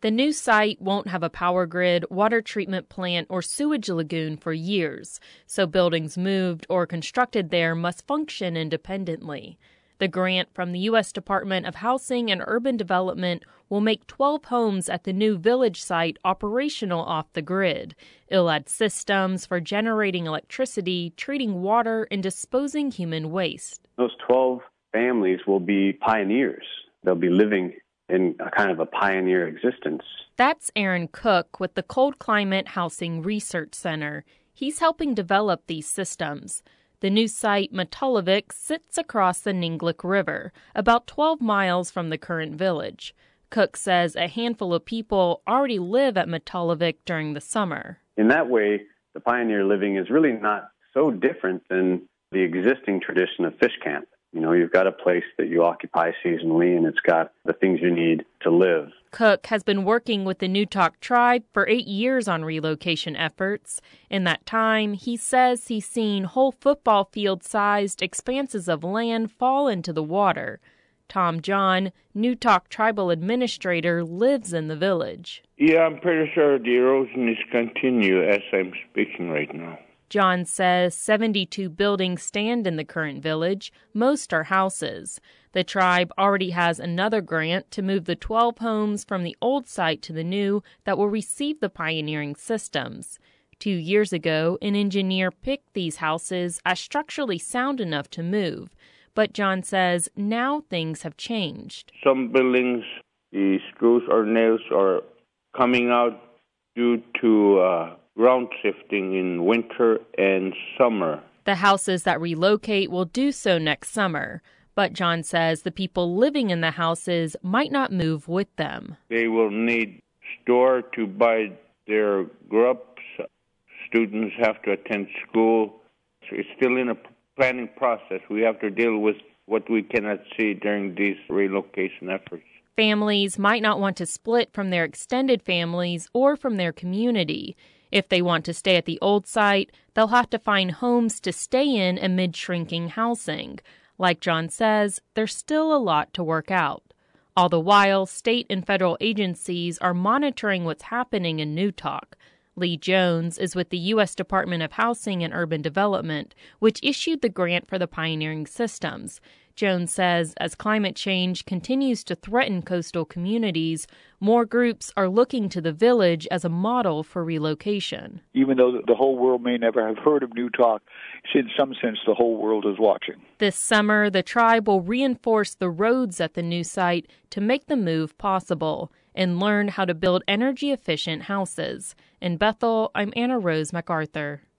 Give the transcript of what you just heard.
The new site won't have a power grid, water treatment plant, or sewage lagoon for years, so buildings moved or constructed there must function independently. The grant from the U.S. Department of Housing and Urban Development will make 12 homes at the new village site operational off the grid. It'll add systems for generating electricity, treating water, and disposing human waste. Those 12 families will be pioneers. They'll be living in a kind of a pioneer existence. That's Aaron Cook with the Cold Climate Housing Research Center. He's helping develop these systems. The new site, Matolavik, sits across the Ninglick River, about 12 miles from the current village. Cook says a handful of people already live at Matolavik during the summer. In that way, the pioneer living is really not so different than the existing tradition of fish camp. You know, you've got a place that you occupy seasonally, and it's got the things you need to live. Cook has been working with the Newtok tribe for 8 years on relocation efforts. In that time, he says he's seen whole football field-sized expanses of land fall into the water. Tom John, Newtok tribal administrator, lives in the village. Yeah, I'm pretty sure the erosion is continuing as I'm speaking right now. John says 72 buildings stand in the current village. Most are houses. The tribe already has another grant to move the 12 homes from the old site to the new that will receive the pioneering systems. 2 years ago, an engineer picked these houses as structurally sound enough to move. But John says now things have changed. Some buildings, the screws or nails are coming out due to ground shifting in winter and summer. The houses that relocate will do so next summer. But John says the people living in the houses might not move with them. They will need store to buy their grubs. Students have to attend school. It's still in a planning process. We have to deal with what we cannot see during these relocation efforts. Families might not want to split from their extended families or from their community. If they want to stay at the old site, they'll have to find homes to stay in amid shrinking housing. Like John says, there's still a lot to work out. All the while, state and federal agencies are monitoring what's happening in Newtok. Lee Jones is with the U.S. Department of Housing and Urban Development, which issued the grant for the pioneering systems. Jones says as climate change continues to threaten coastal communities, more groups are looking to the village as a model for relocation. Even though the whole world may never have heard of Newtok, in some sense the whole world is watching. This summer, the tribe will reinforce the roads at the new site to make the move possible and learn how to build energy-efficient houses. In Bethel, I'm Anna Rose MacArthur.